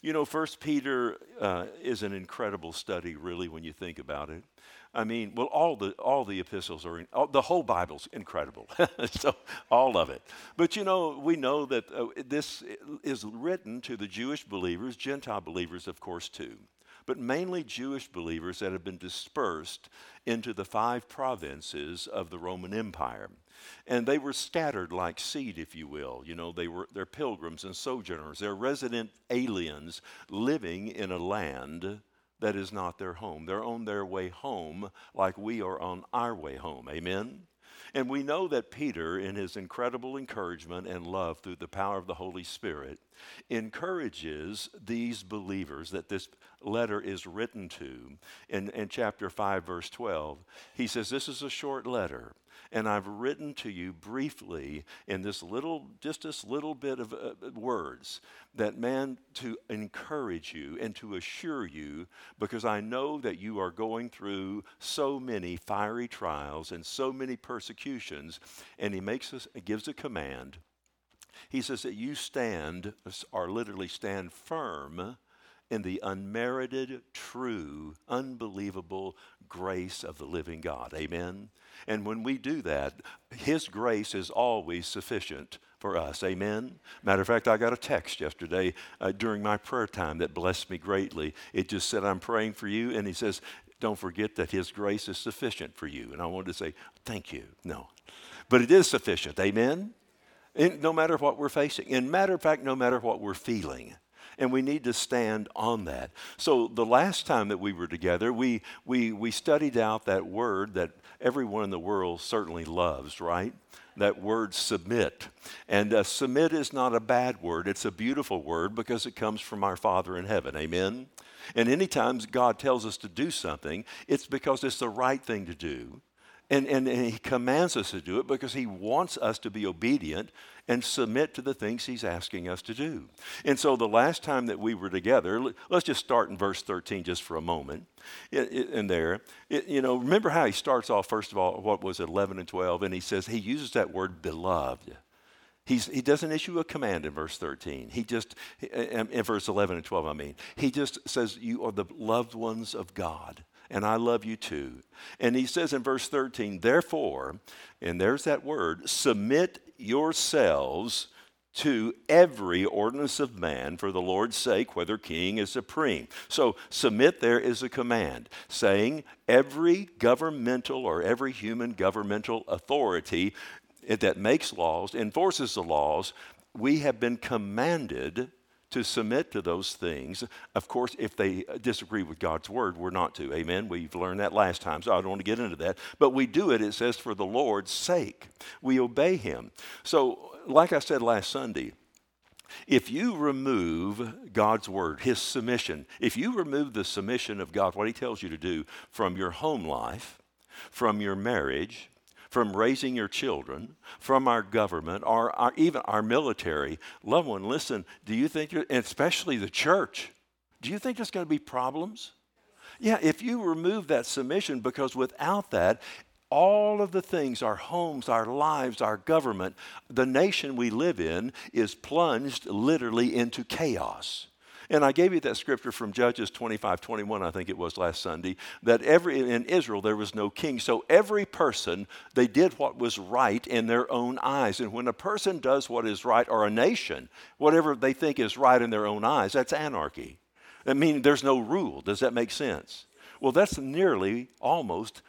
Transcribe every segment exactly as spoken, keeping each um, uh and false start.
You know, First Peter uh, is an incredible study, really, when you think about it. I mean, well, all the all the epistles are in, all, the whole Bible's incredible, so all of it. But you know, we know that uh, this is written to the Jewish believers, Gentile believers, of course, too, but mainly Jewish believers that have been dispersed into the five provinces of the Roman Empire. And they were scattered like seed, if you will. You know, they were they're pilgrims and sojourners. They're resident aliens living in a land that is not their home. They're on their way home like we are on our way home. Amen? And we know that Peter, in his incredible encouragement and love through the power of the Holy Spirit, encourages these believers that this letter is written to. In, in chapter five, verse twelve, he says, "This is a short letter, and I've written to you briefly in this little, just this little bit of uh, words, that man, to encourage you and to assure you, because I know that you are going through so many fiery trials and so many persecutions." And he makes us, gives a command. He says that you stand, or literally stand firm in the unmerited, true, unbelievable grace of the living God. Amen? And when we do that, his grace is always sufficient for us. Amen? Matter of fact, I got a text yesterday uh, during my prayer time that blessed me greatly. It just said, "I'm praying for you," and he says, "Don't forget that his grace is sufficient for you." And I wanted to say, thank you. No. But it is sufficient. Amen? And no matter what we're facing. And matter of fact, no matter what we're feeling. And we need to stand on that. So the last time that we were together, we we we studied out that word that everyone in the world certainly loves, right? That word submit. And uh, submit is not a bad word. It's a beautiful word because it comes from our Father in heaven. Amen? And anytime God tells us to do something, it's because it's the right thing to do. And, and, and he commands us to do it because he wants us to be obedient and submit to the things he's asking us to do. And so the last time that we were together, let's just start in verse thirteen just for a moment. In there, it, you know, remember how he starts off, first of all, what was it, eleven and twelve, and he says, he uses that word beloved. He's, he doesn't issue a command in verse thirteen. He just, in, in verse eleven and twelve, I mean, he just says, you are the loved ones of God. And I love you too. And he says in verse thirteen, therefore, and there's that word, submit yourselves to every ordinance of man for the Lord's sake, whether king is supreme. So submit there is a command saying every governmental or every human governmental authority that makes laws, enforces the laws, we have been commanded to submit to those things. Of course, if they disagree with God's word, we're not to. Amen? We've learned that last time, so I don't want to get into that. But we do it, it says, for the Lord's sake. We obey him. So, like I said last Sunday, if you remove God's word, his submission, if you remove the submission of God, what he tells you to do from your home life, from your marriage, from raising your children, from our government, or our, even our military. Loved one, listen, do you think, you're, and especially the church, do you think there's going to be problems? Yeah, if you remove that submission, because without that, all of the things, our homes, our lives, our government, the nation we live in is plunged literally into chaos. And I gave you that scripture from Judges twenty-five twenty-one, I think it was last Sunday, that every in Israel there was no king. So every person, they did what was right in their own eyes. And when a person does what is right, or a nation, whatever they think is right in their own eyes, that's anarchy. I mean, there's no rule. Does that make sense? Well, that's nearly almost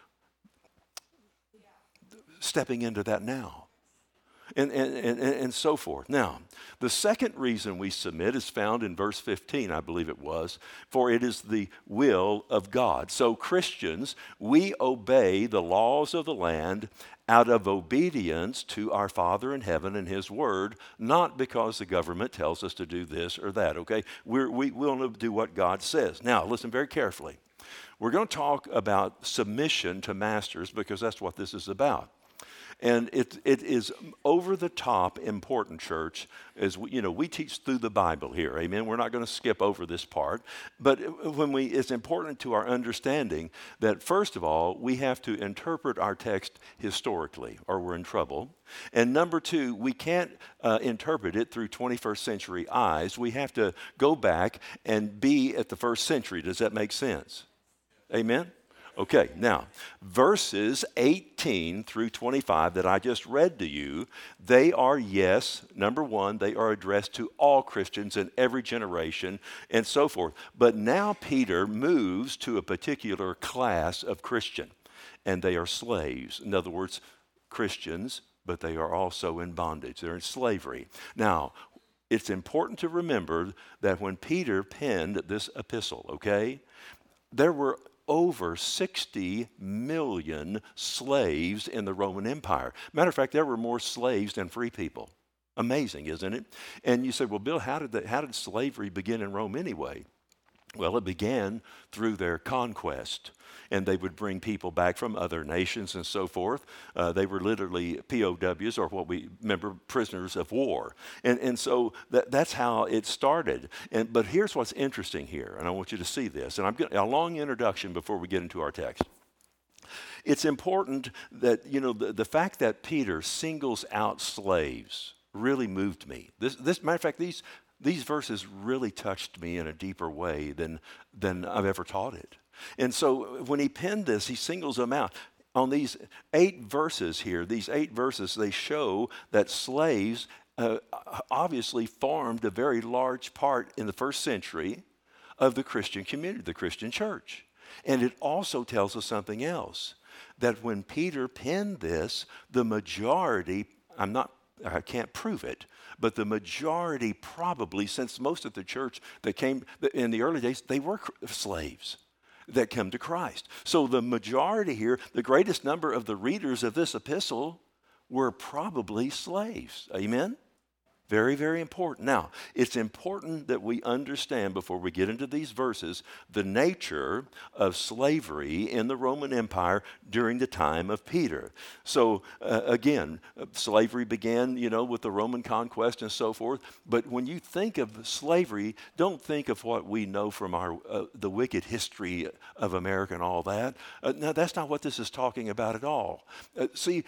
stepping into that now. And, and, and, and so forth. Now, the second reason we submit is found in verse fifteen, I believe it was, for it is the will of God. So Christians, we obey the laws of the land out of obedience to our Father in heaven and his word, not because the government tells us to do this or that, okay? We're, we will do what God says. Now, listen very carefully. We're going to talk about submission to masters because that's what this is about. And it, it is over the top important, church, as we, you know, we teach through the Bible here, amen? We're not going to skip over this part. But when we, it's important to our understanding that, first of all, we have to interpret our text historically or we're in trouble. And number two, we can't uh, interpret it through twenty-first century eyes. We have to go back and be at the first century. Does that make sense? Amen? Okay, now, verses eighteen through twenty-five that I just read to you, they are, yes, number one, they are addressed to all Christians in every generation and so forth. But now Peter moves to a particular class of Christian, and they are slaves. In other words, Christians, but they are also in bondage. They're in slavery. Now, it's important to remember that when Peter penned this epistle, okay, there were over sixty million slaves in the Roman Empire. Matter of fact, there were more slaves than free people. Amazing, isn't it? And you say, well, Bill, how did that, how did slavery begin in Rome anyway? Well, it began through their conquest, and they would bring people back from other nations and so forth. Uh, they were literally P O Ws, or what we remember, prisoners of war. And, and so that, that's how it started. And, but here's what's interesting here, and I want you to see this. And I'm getting a long introduction before we get into our text. It's important that, you know, the, the fact that Peter singles out slaves really moved me. This, this matter of fact, these These verses really touched me in a deeper way than, than I've ever taught it. And so when he penned this, he singles them out. On these eight verses here, these eight verses, they show that slaves uh, obviously formed a very large part in the first century of the Christian community, the Christian church. And it also tells us something else, that when Peter penned this, the majority, I'm not I can't prove it, but the majority probably, since most of the church that came in the early days, they were slaves that come to Christ. So the majority here, the greatest number of the readers of this epistle were probably slaves. Amen? Very, very important. Now, it's important that we understand before we get into these verses the nature of slavery in the Roman Empire during the time of Peter. So, uh, again, slavery began, you know, with the Roman conquest and so forth. But when you think of slavery, don't think of what we know from our uh, the wicked history of America and all that. Uh, no, that's not what this is talking about at all. Uh, see,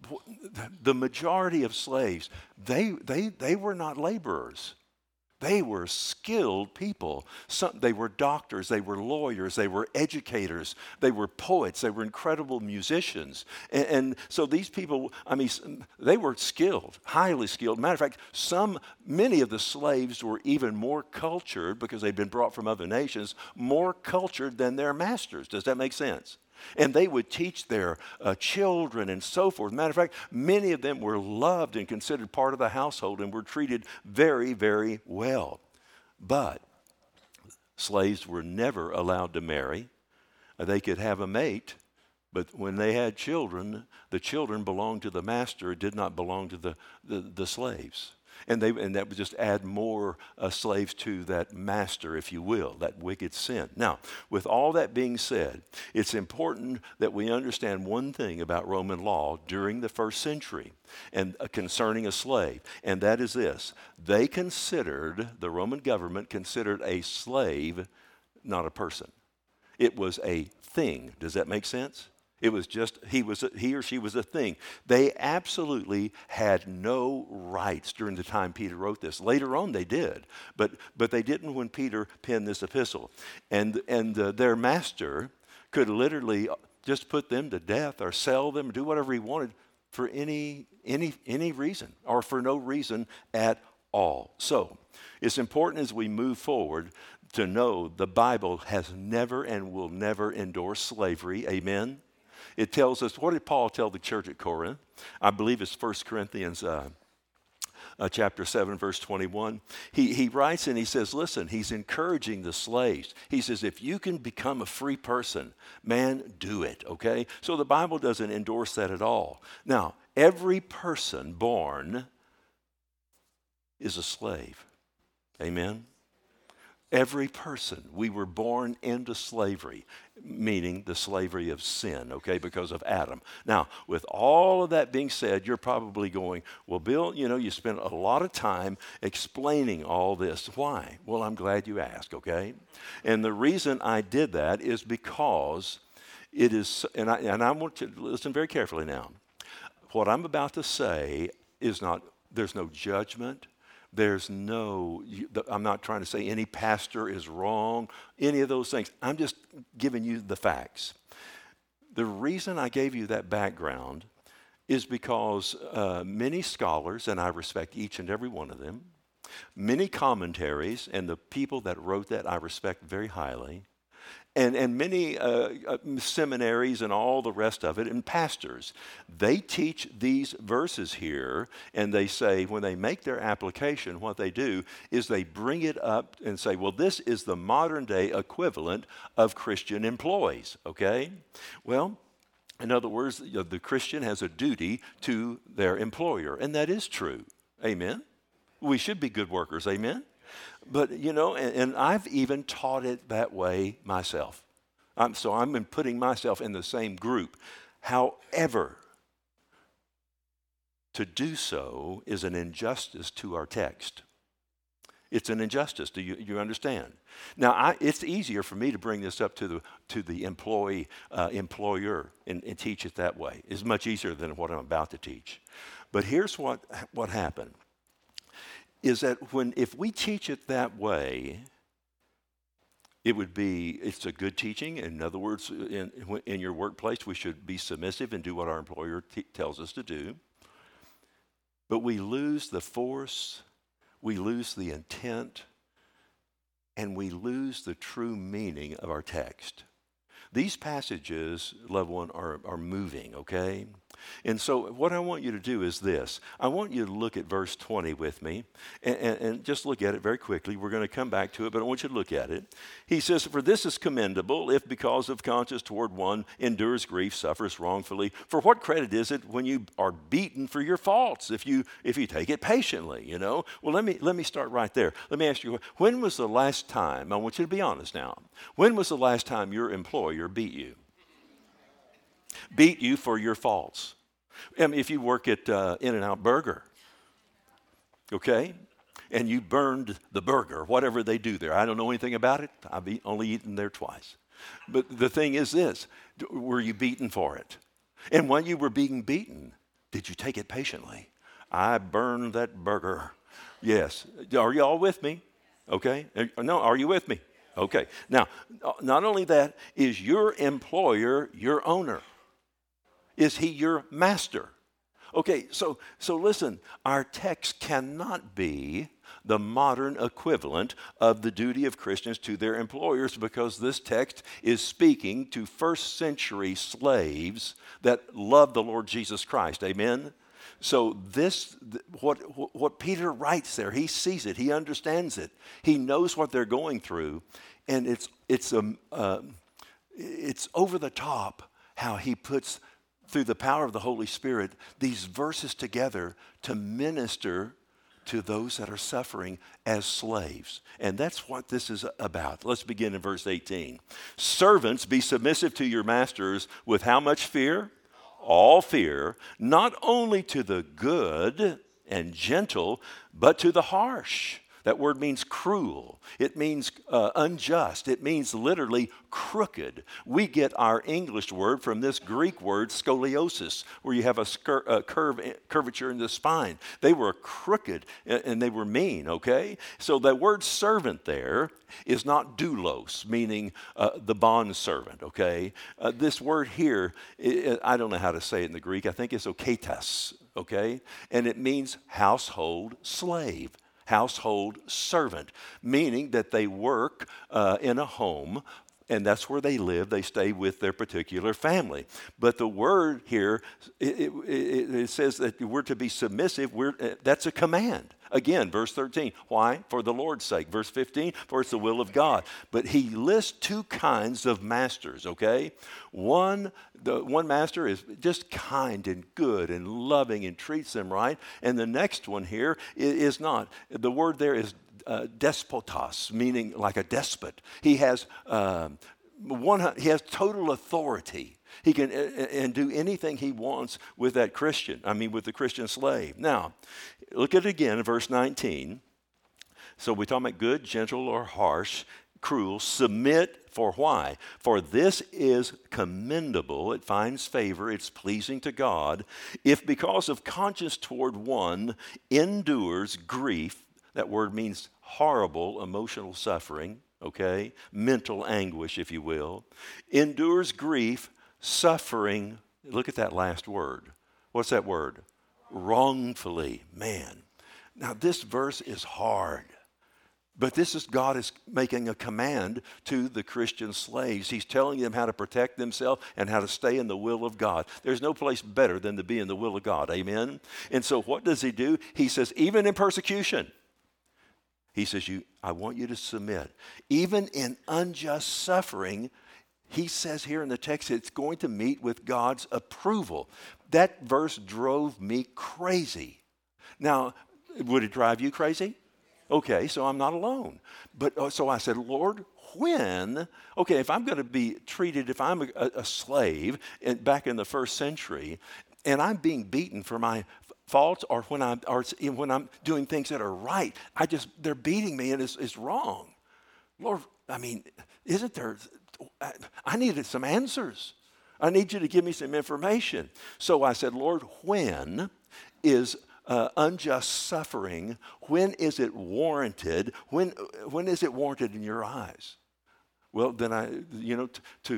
the majority of slaves, they they they were not laborers. They were skilled people. Some, they were doctors, they were lawyers, they were educators, they were poets, they were incredible musicians. And, and so these people, I mean, they were skilled, highly skilled. Matter of fact, some, many of the slaves were even more cultured because they'd been brought from other nations, more cultured than their masters. Does that make sense? And they would teach their uh, children and so forth. Matter of fact, many of them were loved and considered part of the household and were treated very, very well. But slaves were never allowed to marry. Uh, they could have a mate, but when they had children, the children belonged to the master. It did not belong to the, the, the slaves. And they and that would just add more uh, slaves to that master, if you will, that wicked sin. Now, with all that being said, it's important that we understand one thing about Roman law during the first century and uh, concerning a slave, and that is this. They considered, the Roman government considered a slave not a person. It was a thing. Does that make sense? It was just, he was a, he or she was a thing. They absolutely had no rights during the time Peter wrote this. Later on they did, but but they didn't when Peter penned this epistle. And, and uh, their master could literally just put them to death or sell them, do whatever he wanted for any, any, any reason or for no reason at all. So it's important as we move forward to know the Bible has never and will never endorse slavery. Amen? It tells us, what did Paul tell the church at Corinth? I believe it's First Corinthians uh, uh, chapter seven, verse twenty-one. He, he writes and he says, listen, he's encouraging the slaves. He says, if you can become a free person, man, do it, okay? So the Bible doesn't endorse that at all. Now, every person born is a slave. Amen? Every person, we were born into slavery, meaning the slavery of sin, okay, because of Adam. Now, with all of that being said, you're probably going, well, Bill, you know, you spent a lot of time explaining all this. Why? Well, I'm glad you asked, okay? And the reason I did that is because it is, and I, and I want to listen very carefully now. What I'm about to say is not, there's no judgment. There's no, I'm not trying to say any pastor is wrong, any of those things. I'm just giving you the facts. The reason I gave you that background is because uh, many scholars, and I respect each and every one of them, many commentaries, and the people that wrote that I respect very highly, And, and many uh, uh, seminaries and all the rest of it, and pastors, they teach these verses here, and they say when they make their application, what they do is they bring it up and say, well, this is the modern day equivalent of Christian employees, okay? Well, in other words, you know, the Christian has a duty to their employer, and that is true, amen? We should be good workers, amen? But, you know, and, and I've even taught it that way myself. I'm, so I'm putting myself in the same group. However, to do so is an injustice to our text. It's an injustice. Do you, you understand? Now, I, it's easier for me to bring this up to the to the employee, uh, employer and, and teach it that way. It's much easier than what I'm about to teach. But here's what, what happened. Is that when, if we teach it that way, it would be, it's a good teaching. In other words, in, in your workplace, we should be submissive and do what our employer t- tells us to do. But we lose the force, we lose the intent, and we lose the true meaning of our text. These passages, loved one, are, are moving, okay? And so what I want you to do is this. I want you to look at verse twenty with me and, and, and just look at it very quickly. We're going to come back to it, but I want you to look at it. He says, for this is commendable if because of conscience toward one endures grief, suffers wrongfully. For what credit is it when you are beaten for your faults, if you if you take it patiently, you know? Well, let me, let me start right there. Let me ask you, when was the last time, I want you to be honest now, when was the last time your employer beat you? Beat you for your faults. I mean, if you work at uh, In-N-Out Burger, okay, and you burned the burger, whatever they do there. I don't know anything about it. I've eat, only eaten there twice. But the thing is this, were you beaten for it? And when you were being beaten, did you take it patiently? I burned that burger. Yes. Are you all with me? Okay. No, are you with me? Okay. Now, not only that, is your employer your owner? Is he your master? Okay, so so listen, our text cannot be the modern equivalent of the duty of Christians to their employers, because this text is speaking to first century slaves that loved the Lord Jesus Christ. Amen? So this, what what Peter writes there, he sees it, he understands it, he knows what they're going through, and it's it's um, uh, it's over the top how he puts, through the power of the Holy Spirit, these verses together to minister to those that are suffering as slaves. And that's what this is about. Let's begin in verse eighteen. Servants, be submissive to your masters with how much fear? All fear, not only to the good and gentle, but to the harsh. That word means cruel. It means uh, unjust. It means literally crooked. We get our English word from this Greek word scoliosis, where you have a, scur- a curve, curvature in the spine. They were crooked and they were mean, okay? So the word servant there is not doulos, meaning uh, the bond servant, okay? Uh, this word here, it, I don't know how to say it in the Greek. I think it's oketas, okay? And it means household slave. Household servant, meaning that they work uh, in a home, and that's where they live. They stay with their particular family. But the word here, it, it, it says that we're to be submissive. We're, that's a command. Again, verse thirteen, why? For the Lord's sake. Verse fifteen, for it's the will of God. But he lists two kinds of masters, okay? One, the one master is just kind and good and loving and treats them right. And the next one here is not. The word there is uh, despotos, meaning like a despot. He has um, one. He has total authority. He can uh, and do anything he wants with that Christian. I mean, with the Christian slave. Now, look at it again in verse nineteen. So we're talking about good, gentle, or harsh, cruel. Submit for why? For this is commendable. It finds favor. It's pleasing to God. If because of conscience toward one endures grief, that word means horrible emotional suffering, okay? Mental anguish, if you will. Endures grief, suffering. Look at that last word. What's that word? Wrongfully. Man. Now this verse is hard. But this is God is making a command to the Christian slaves. He's telling them how to protect themselves and how to stay in the will of God. There's no place better than to be in the will of God. Amen? And so what does he do? He says, even in persecution, he says, "You, I want you to submit. Even in unjust suffering," he says here in the text, it's going to meet with God's approval. That verse drove me crazy. Now, would it drive you crazy? Okay, so I'm not alone. But uh, so I said, Lord, when? Okay, if I'm going to be treated, if I'm a, a slave in, back in the first century, and I'm being beaten for my faults, or when I'm or when I'm doing things that are right, I just they're beating me and it's, it's wrong. Lord, I mean, isn't there? I, I needed some answers. I need you to give me some information. So I said, Lord, when is Uh, unjust suffering, when is it warranted? When when is it warranted in your eyes? Well, then I, you know, t- to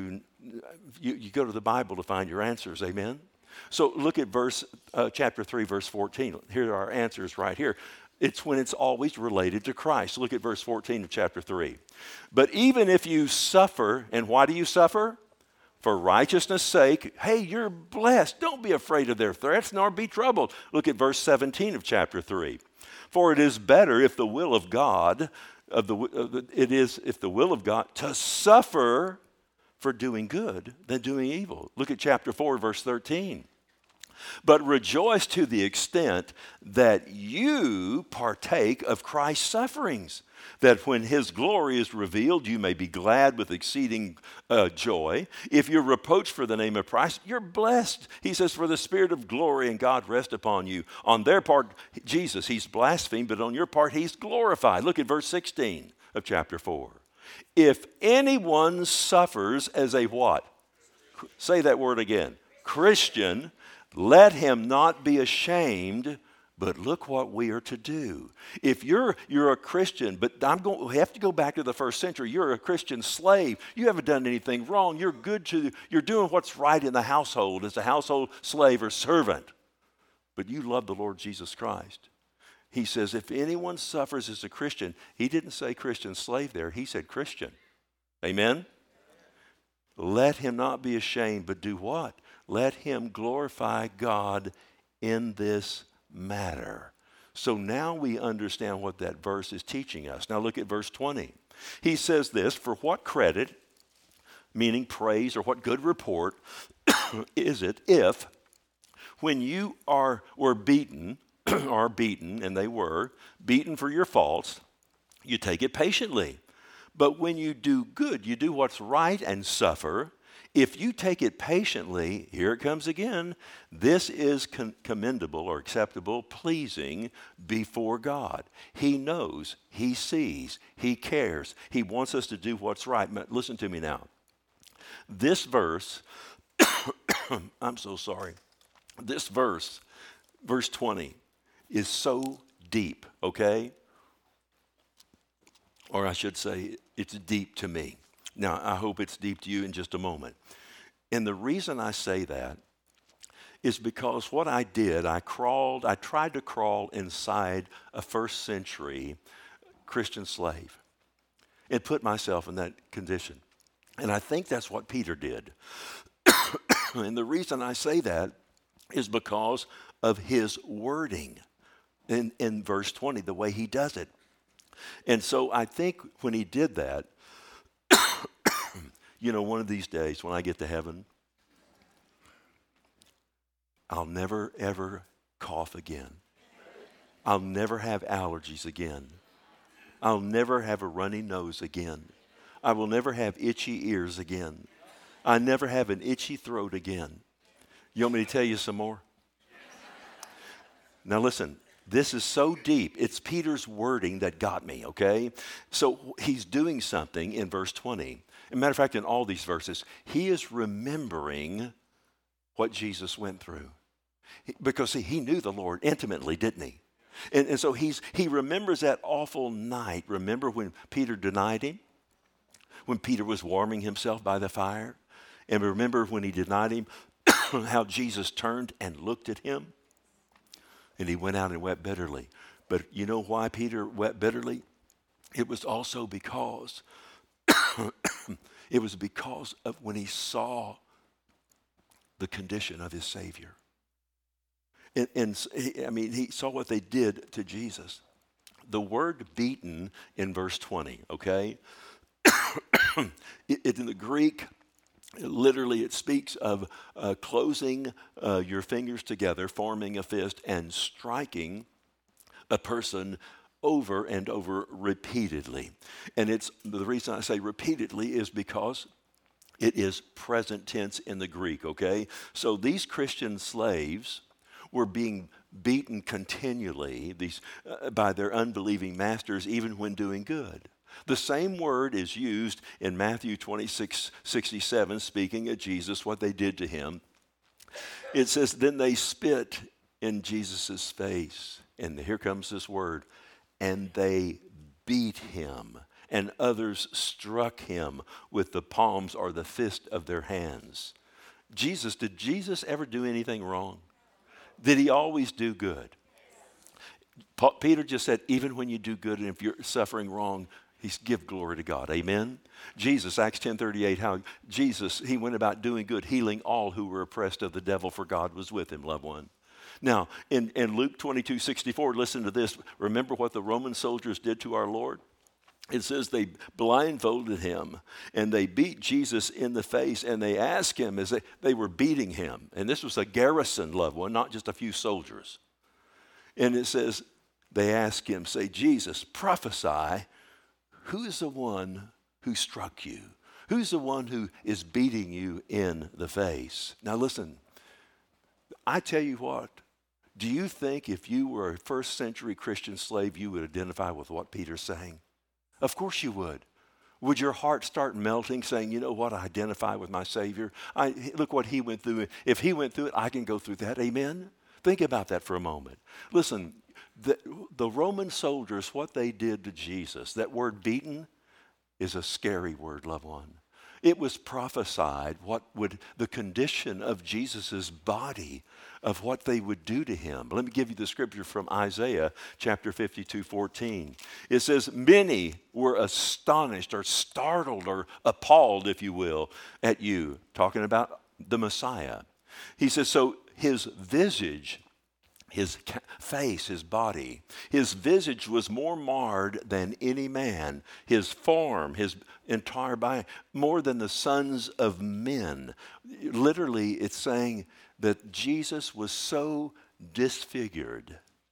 you, you go to the Bible to find your answers. Amen. So look at verse uh, chapter three, verse fourteen. Here are our answers right here. It's when it's always related to Christ. Look at verse fourteen of chapter three. But even if you suffer, and why do you suffer? For righteousness' sake, hey, you're blessed. Don't be afraid of their threats, nor be troubled. Look at verse seventeen of chapter three. For it is better if the will of God, of the, of the, it is if the will of God to suffer for doing good than doing evil. Look at chapter four, verse thirteen. But rejoice to the extent that you partake of Christ's sufferings, that when his glory is revealed, you may be glad with exceeding uh, joy. If you're reproached for the name of Christ, you're blessed. He says, for the spirit of glory and God rest upon you. On their part, Jesus, he's blasphemed, but on your part, he's glorified. Look at verse sixteen of chapter four. If anyone suffers as a what? Say that word again. Christian, let him not be ashamed, but look what we are to do. If you're you're a Christian, but I'm going we have to go back to the first century. You're a Christian slave. You haven't done anything wrong. You're good to you're doing what's right in the household as a household slave or servant. But you love the Lord Jesus Christ. He says, if anyone suffers as a Christian, he didn't say Christian slave there. He said Christian. Amen? Let him not be ashamed, but do what? Let him glorify God in this matter. So now we understand what that verse is teaching us. Now look at verse twenty. He says this, for what credit, meaning praise, or what good report is it if when you are were beaten, are beaten, and they were, beaten for your faults, you take it patiently. But when you do good, you do what's right and suffer, if you take it patiently, here it comes again, this is con- commendable or acceptable, pleasing before God. He knows, he sees, he cares. He wants us to do what's right. Listen to me now. This verse, I'm so sorry. This verse, verse twenty, is so deep, okay? Or I should say, it's deep to me. Now, I hope it's deep to you in just a moment. And the reason I say that is because what I did, I crawled, I tried to crawl inside a first century Christian slave and put myself in that condition. And I think that's what Peter did. And the reason I say that is because of his wording in, in verse twenty, the way he does it. And so I think when he did that, you know, one of these days when I get to heaven, I'll never, ever cough again. I'll never have allergies again. I'll never have a runny nose again. I will never have itchy ears again. I never have an itchy throat again. You want me to tell you some more? Now listen, this is so deep. It's Peter's wording that got me, okay? So he's doing something in verse twenty. As a matter of fact, in all these verses, he is remembering what Jesus went through. Because see, he knew the Lord intimately, didn't he? And, and so he's, he remembers that awful night. Remember when Peter denied him? When Peter was warming himself by the fire? And remember when he denied him, how Jesus turned and looked at him? And he went out and wept bitterly. But you know why Peter wept bitterly? It was also because, it was because of when he saw the condition of his Savior. And, and he, I mean, he saw what they did to Jesus. The word beaten in verse twenty, okay? it, it, in the Greek, literally, it speaks of uh, closing uh, your fingers together, forming a fist, and striking a person over and over repeatedly. And it's the reason I say repeatedly is because it is present tense in the Greek, okay? So these Christian slaves were being beaten continually these, uh, by their unbelieving masters, even when doing good. The same word is used in Matthew twenty-six sixty-seven, speaking of Jesus, what they did to him. It says, then they spit in Jesus' face. And here comes this word. And they beat him. And others struck him with the palms or the fist of their hands. Jesus, did Jesus ever do anything wrong? Did he always do good? Paul, Peter just said, even when you do good and if you're suffering wrong, he's give glory to God. Amen? Jesus, Acts ten thirty-eight, how Jesus, he went about doing good, healing all who were oppressed of the devil, for God was with him, loved one. Now, in, in Luke twenty-two sixty-four, listen to this. Remember what the Roman soldiers did to our Lord? It says they blindfolded him and they beat Jesus in the face and they asked him as they, they were beating him. And this was a garrison, loved one, not just a few soldiers. And it says they asked him, say, Jesus, prophesy, who is the one who struck you? Who's the one who is beating you in the face? Now listen, I tell you what, do you think if you were a first century Christian slave, you would identify with what Peter's saying? Of course you would. Would your heart start melting saying, you know what, I identify with my Savior. I, look what he went through. If he went through it, I can go through that. Amen? Think about that for a moment. Listen, the, the Roman soldiers, what they did to Jesus, that word beaten is a scary word, loved one. It was prophesied what would the condition of Jesus' body, of what they would do to him. Let me give you the scripture from Isaiah chapter fifty-two, fourteen. It says, many were astonished or startled or appalled, if you will, at you. Talking about the Messiah. He says, so his visage, his face, his body, his visage was more marred than any man. His form, his entire body, more than the sons of men. Literally, it's saying that Jesus was so disfigured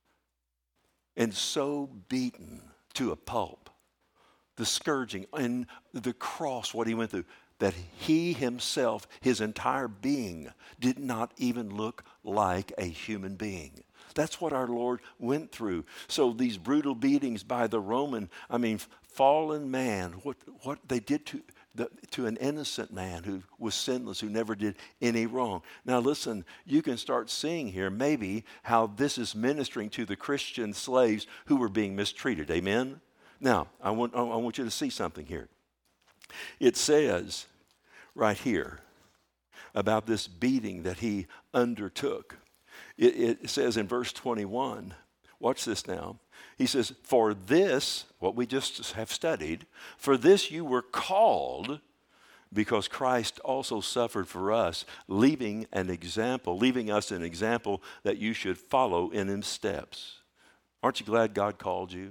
and so beaten to a pulp. The scourging and the cross, what he went through, that he himself, his entire being, did not even look like a human being. That's what our Lord went through. So these brutal beatings by the Roman, I mean, fallen man, what, what they did to, the, to an innocent man who was sinless, who never did any wrong. Now listen, you can start seeing here maybe how this is ministering to the Christian slaves who were being mistreated. Amen? Now, I want, I want you to see something here. It says right here about this beating that he undertook. It, it says in verse twenty-one, watch this now. He says, for this, what we just have studied, for this you were called, because Christ also suffered for us, leaving an example, leaving us an example that you should follow in his steps. Aren't you glad God called you?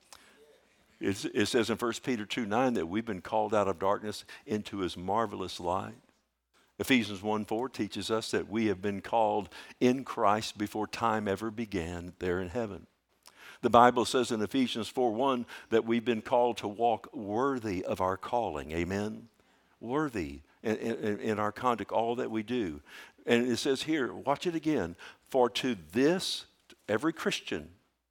It's, it says in First Peter two nine that we've been called out of darkness into his marvelous light. Ephesians one four teaches us that we have been called in Christ before time ever began there in heaven. The Bible says in Ephesians four one that we've been called to walk worthy of our calling. Amen? Worthy in, in, in our conduct, all that we do. And it says here, watch it again. For to this, every Christian,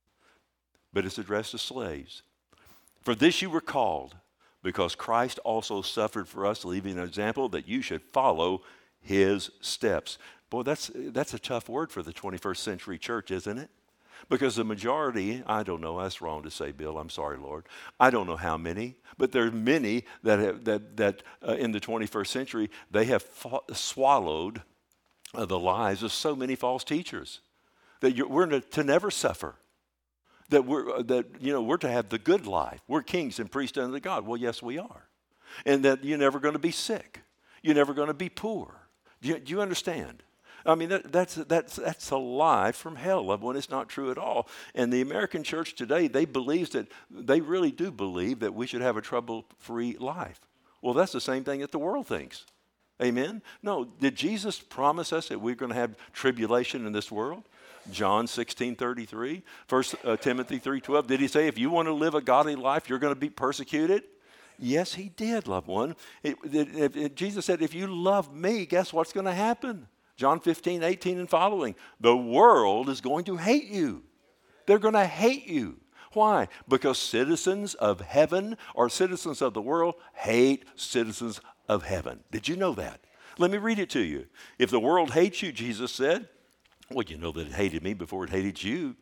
but it's addressed to slaves. For this you were called, because Christ also suffered for us, leaving an example that you should follow his steps. Boy, that's that's a tough word for the twenty-first century church, isn't it? Because the majority, I don't know, that's wrong to say, Bill, I'm sorry, Lord. I don't know how many, but there are many that have, that, that uh, in the twenty-first century, they have fo- swallowed uh, the lies of so many false teachers. That you're, we're to, to never suffer. That we're, uh, that, you know, we're to have the good life. We're kings and priests unto God. Well, yes, we are. And that you're never going to be sick. You're never going to be poor. Do you, do you understand? I mean, that, that's, that's, that's a lie from hell, loved one. It's not true at all. And the American church today, they believe that, they really do believe that we should have a trouble-free life. Well, that's the same thing that the world thinks. Amen? No, did Jesus promise us that we're going to have tribulation in this world? John sixteen thirty-three, First uh, Timothy three twelve. Did he say if you want to live a godly life, you're going to be persecuted? Yes, he did, loved one. It, it, it, it, Jesus said, if you love me, guess what's going to happen? John fifteen, eighteen and following. The world is going to hate you. They're going to hate you. Why? Because citizens of heaven or citizens of the world hate citizens of heaven. Did you know that? Let me read it to you. If the world hates you, Jesus said, well, you know that it hated me before it hated you.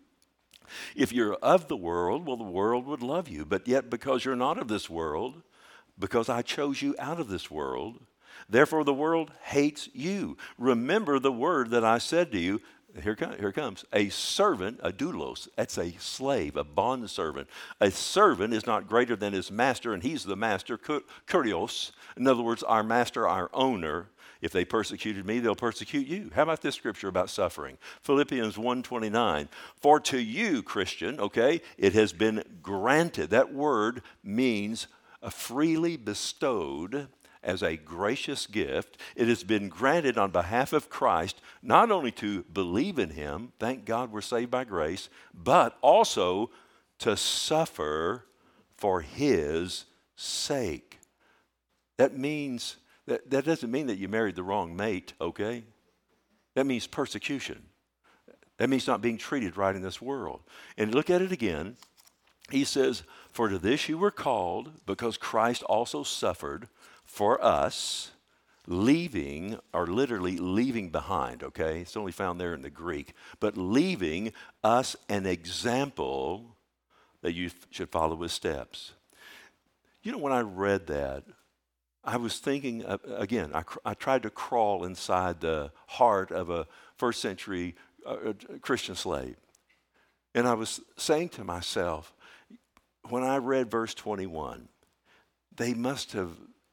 If you're of the world, well, the world would love you. But yet because you're not of this world, because I chose you out of this world, therefore the world hates you. Remember the word that I said to you. Here, come, here comes. A servant, a doulos, that's a slave, a bond servant. A servant is not greater than his master, and he's the master, kurios. In other words, our master, our owner. If they persecuted me, they'll persecute you. How about this scripture about suffering? Philippians one twenty-nine. For to you, Christian, okay, it has been granted. That word means a freely bestowed as a gracious gift. It has been granted on behalf of Christ, not only to believe in him, thank God we're saved by grace, but also to suffer for his sake. That means... That, that doesn't mean that you married the wrong mate, okay? That means persecution. That means not being treated right in this world. And look at it again. He says, for to this you were called, because Christ also suffered for us, leaving, or literally leaving behind, okay? It's only found there in the Greek. But leaving us an example that you should follow his steps. You know, when I read that, I was thinking, uh, again, I, cr- I tried to crawl inside the heart of a first century uh, Christian slave. And I was saying to myself, when I read verse twenty-one, they must have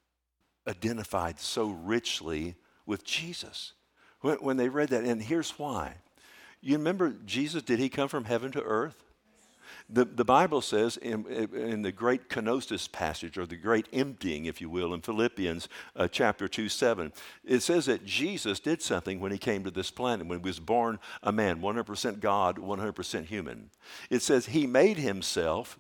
identified so richly with Jesus. When, when they read that, and here's why. You remember Jesus, did he come from heaven to earth? The, the Bible says in, in the great kenosis passage, or the great emptying, if you will, in Philippians uh, chapter two, seven, it says that Jesus did something when he came to this planet, when he was born a man, one hundred percent God, one hundred percent human. It says he made himself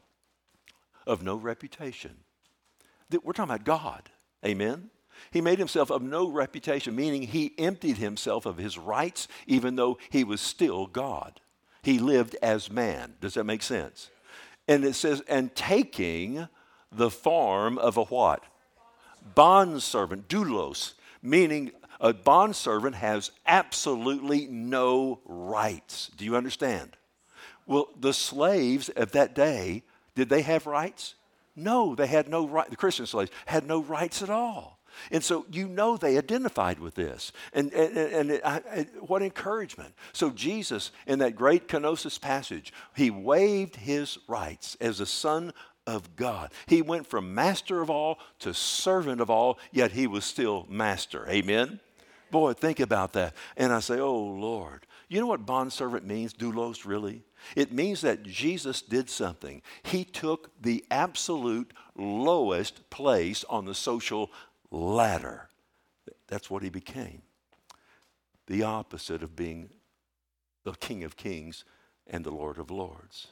of no reputation. We're talking about God, amen? He made himself of no reputation, meaning he emptied himself of his rights, even though he was still God. He lived as man. Does that make sense? And it says, and taking the form of a what? Bondservant, doulos, meaning a bondservant has absolutely no rights. Do you understand? Well, the slaves of that day, did they have rights? No, they had no right. The Christian slaves had no rights at all. And so you know they identified with this. And, and, and it, I, I, what encouragement. So Jesus, in that great kenosis passage, he waived his rights as a son of God. He went from master of all to servant of all, yet he was still master. Amen? Boy, think about that. And I say, oh, Lord. You know what bondservant means, doulos, really? It means that Jesus did something. He took the absolute lowest place on the social ladder. That's what he became. The opposite of being the King of Kings and the Lord of Lords.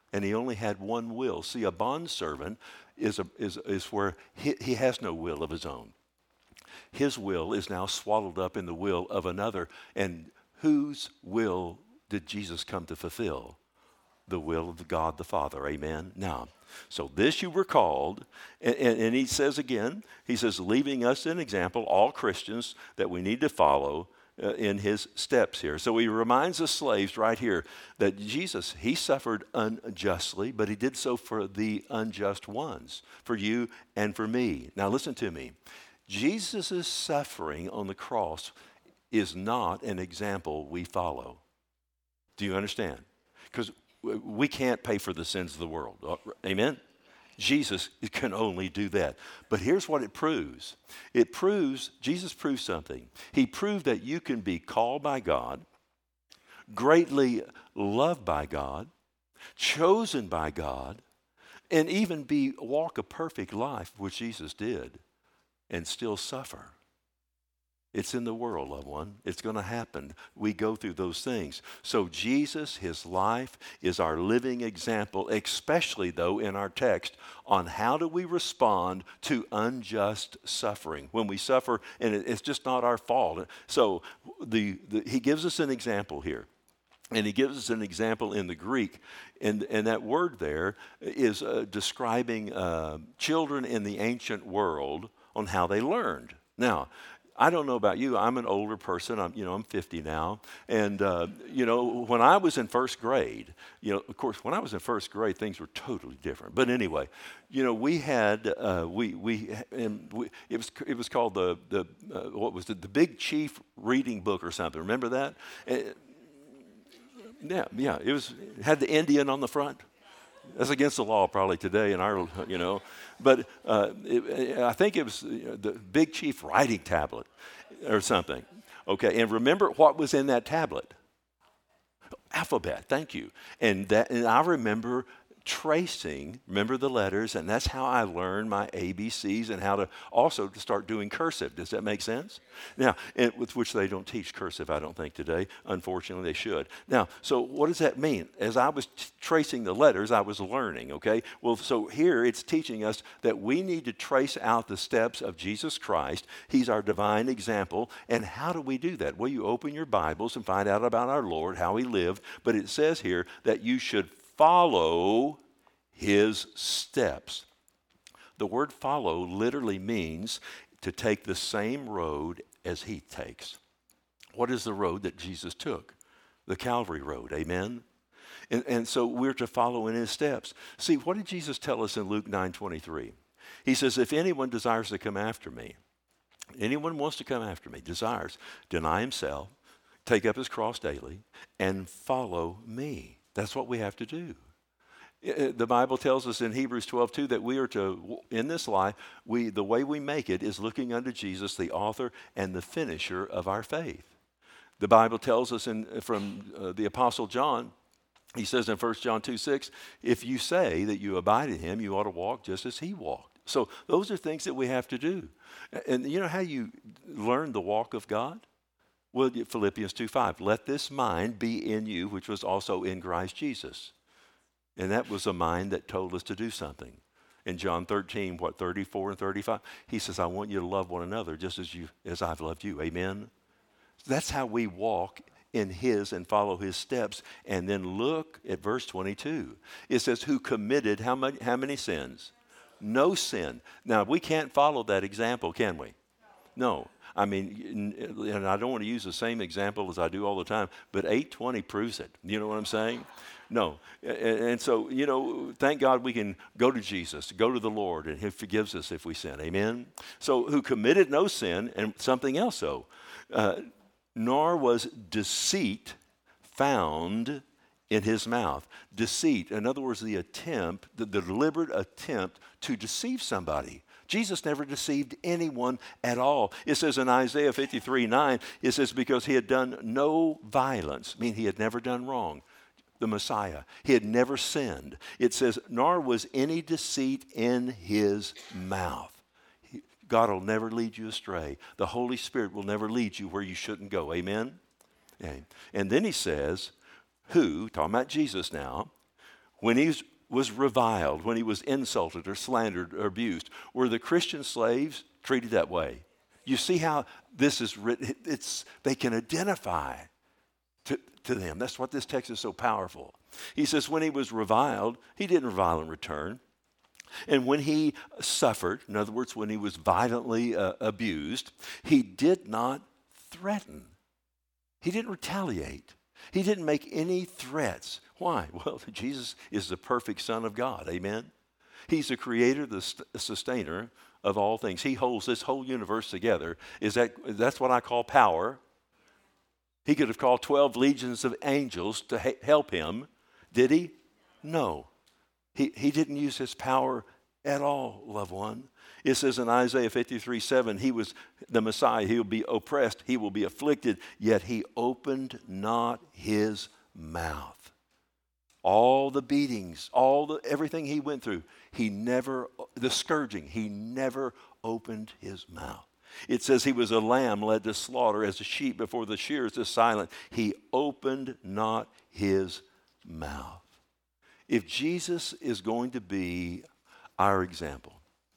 and he only had one will. See, a bondservant is, a, is, is where he, he has no will of his own. His will is now swallowed up in the will of another. And whose will did Jesus come to fulfill? The will of God the Father. Amen. Now, so this you were called, and, and, and he says again, he says, leaving us an example, all Christians, that we need to follow uh, in his steps here. So he reminds the slaves right here that Jesus, he suffered unjustly, but he did so for the unjust ones, for you and for me. Now listen to me. Jesus' suffering on the cross is not an example we follow. Do you understand? Because we can't pay for the sins of the world. Amen? Jesus can only do that. But here's what it proves. It proves, Jesus proves something. He proved that you can be called by God, greatly loved by God, chosen by God, and even be walk a perfect life, which Jesus did, and still suffer. It's in the world, loved one. It's going to happen. We go through those things. So Jesus, his life, is our living example, especially, though, in our text, on how do we respond to unjust suffering. When we suffer, and it's just not our fault. So the, the, he gives us an example here. And he gives us an example in the Greek. And, and that word there is uh, describing uh, children in the ancient world on how they learned. Now, I don't know about you. I'm an older person. I'm, you know, I'm fifty now. And, uh, you know, when I was in first grade, you know, of course, when I was in first grade, things were totally different. But anyway, you know, we had, uh, we, we, and we, it was, it was called the, the uh, what was it, the Big Chief Reading Book or something. Remember that? Uh, yeah, yeah. It was, it had the Indian on the front. That's against the law probably today in our, you know. But uh, it, I think it was the Big Chief Writing Tablet or something. Okay, and remember what was in that tablet? Alphabet, thank you. And that, and I remember tracing, remember the letters, and that's how I learned my A B Cs and how to also to start doing cursive. Does that make sense? Now, and with which they don't teach cursive, I don't think today. Unfortunately, they should. Now, so what does that mean? As I was t- tracing the letters, I was learning, okay? Well, so here it's teaching us that we need to trace out the steps of Jesus Christ. He's our divine example. And how do we do that? Well, you open your Bibles and find out about our Lord, how he lived. But it says here that you should follow his steps. The word follow literally means to take the same road as he takes. What is the road that Jesus took? The Calvary road, amen? And, and so we're to follow in his steps. See, what did Jesus tell us in Luke nine twenty-three? He says, if anyone desires to come after me, anyone wants to come after me, desires, deny himself, take up his cross daily, and follow me. That's what we have to do. The Bible tells us in Hebrews twelve two that we are to, in this life, we the way we make it is looking unto Jesus, the author and the finisher of our faith. The Bible tells us in, from uh, the Apostle John, he says in First John two six, if you say that you abide in him, you ought to walk just as he walked. So those are things that we have to do. And you know how you learn the walk of God? Well, Philippians two five, let this mind be in you, which was also in Christ Jesus. And that was a mind that told us to do something. In John thirteen, what, thirty-four and thirty-five, he says, I want you to love one another just as you as I've loved you. Amen? That's how we walk in his and follow his steps. And then look at verse twenty-two. It says, who committed how many, how many sins? No sin. Now, we can't follow that example, can we? No. I mean, and I don't want to use the same example as I do all the time, but eight twenty proves it. You know what I'm saying? No. And so, you know, thank God we can go to Jesus, go to the Lord, and he forgives us if we sin. Amen? So, who committed no sin, and something else, though, uh, nor was deceit found in his mouth. Deceit, in other words, the attempt, the, the deliberate attempt to deceive somebody. Jesus never deceived anyone at all. It says in Isaiah fifty-three nine, it says, because he had done no violence, meaning he had never done wrong, the Messiah. He had never sinned. It says, nor was any deceit in his mouth. He, God will never lead you astray. The Holy Spirit will never lead you where you shouldn't go. Amen? Okay. And then he says, who, talking about Jesus now, when he was reviled, when he was insulted or slandered or abused, were the Christian slaves treated that way? You see how this is written? It's, they can identify to, to them. That's what this text is so powerful. He says when he was reviled, he didn't revile in return. And when he suffered, in other words, when he was violently uh, abused, he did not threaten. He didn't retaliate. He didn't make any threats. Why? Well, Jesus is the perfect Son of God. Amen? He's the creator, the sustainer of all things. He holds this whole universe together. Is that, that's what I call power. He could have called twelve legions of angels to ha- help him. Did he? No. He, he didn't use his power at all, loved one. It says in Isaiah fifty-three seven, he was the Messiah. He will be oppressed. He will be afflicted. Yet he opened not his mouth. All the beatings, all the everything he went through, he never, the scourging, he never opened his mouth. It says he was a lamb led to slaughter, as a sheep before the shearers is silent. He opened not his mouth. If Jesus is going to be our example,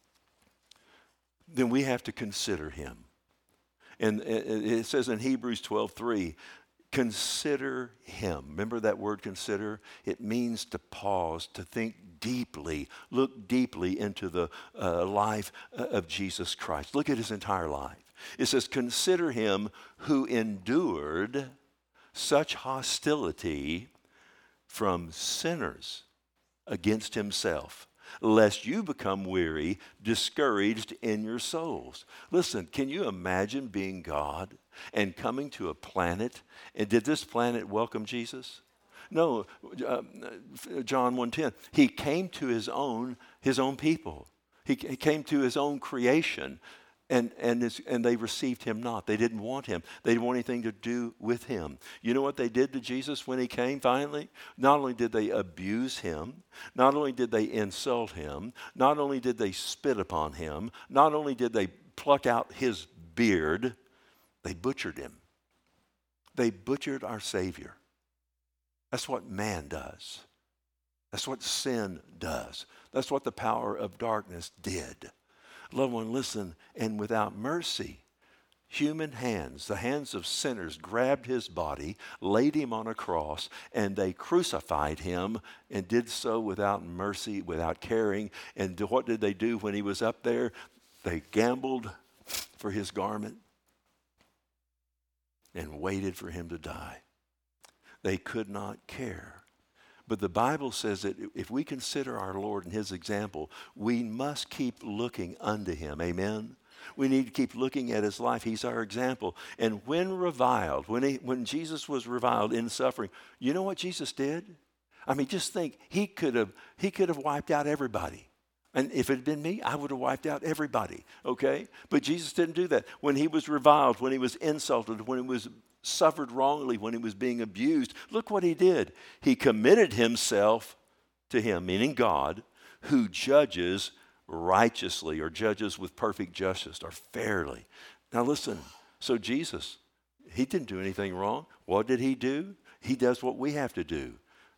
then we have to consider him. And it says in Hebrews twelve three, consider him. Remember that word consider? It means to pause, to think deeply, look deeply into the uh, life of Jesus Christ. Look at his entire life. It says, consider him who endured such hostility from sinners against himself, lest you become weary, discouraged in your souls. Listen, can you imagine being God and coming to a planet? And did this planet welcome Jesus? No, uh, John one ten, he came to his own, his own people. He, he came to his own creation, and, and, his, and they received him not. They didn't want him. They didn't want anything to do with him. You know what they did to Jesus when he came finally? Not only did they abuse him, not only did they insult him, not only did they spit upon him, not only did they pluck out his beard, they butchered him. They butchered our Savior. That's what man does. That's what sin does. That's what the power of darkness did. Loved one, listen, and without mercy, human hands, the hands of sinners, grabbed his body, laid him on a cross, and they crucified him and did so without mercy, without caring. And what did they do when he was up there? They gambled for his garment and waited for him to die. They could not care. But the Bible says that if we consider our Lord and his example, we must keep looking unto him. Amen? We need to keep looking at his life. He's our example. And when reviled, when, he, when Jesus was reviled in suffering, you know what Jesus did? I mean, just think, he could have, he could have wiped out everybody. And if it had been me, I would have wiped out everybody, okay? But Jesus didn't do that. When he was reviled, when he was insulted, when he was suffered wrongly, when he was being abused, look what he did. He committed himself to him, meaning God, who judges righteously or judges with perfect justice or fairly. Now listen, so Jesus, he didn't do anything wrong. What did he do? He does what we have to do.